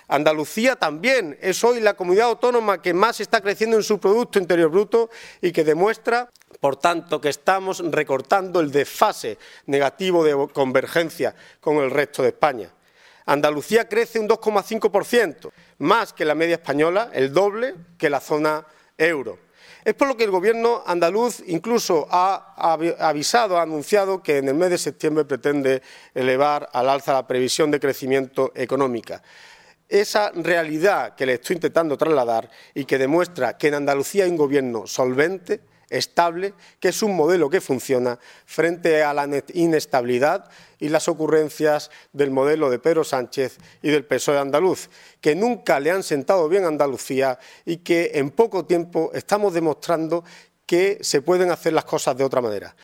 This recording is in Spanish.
Andalucía también es hoy la comunidad autónoma que más está creciendo en su Producto Interior Bruto y que demuestra, por tanto, que estamos recortando el desfase negativo de convergencia con el resto de España. Andalucía crece un 2,5%, más que la media española, el doble que la zona euro. Es por lo que el Gobierno andaluz incluso ha anunciado que en el mes de septiembre pretende elevar al alza la previsión de crecimiento económica. Esa realidad que le estoy intentando trasladar y que demuestra que en Andalucía hay un Gobierno solvente, estable, que es un modelo que funciona frente a la inestabilidad y las ocurrencias del modelo de Pedro Sánchez y del PSOE andaluz, que nunca le han sentado bien a Andalucía y que en poco tiempo estamos demostrando que se pueden hacer las cosas de otra manera.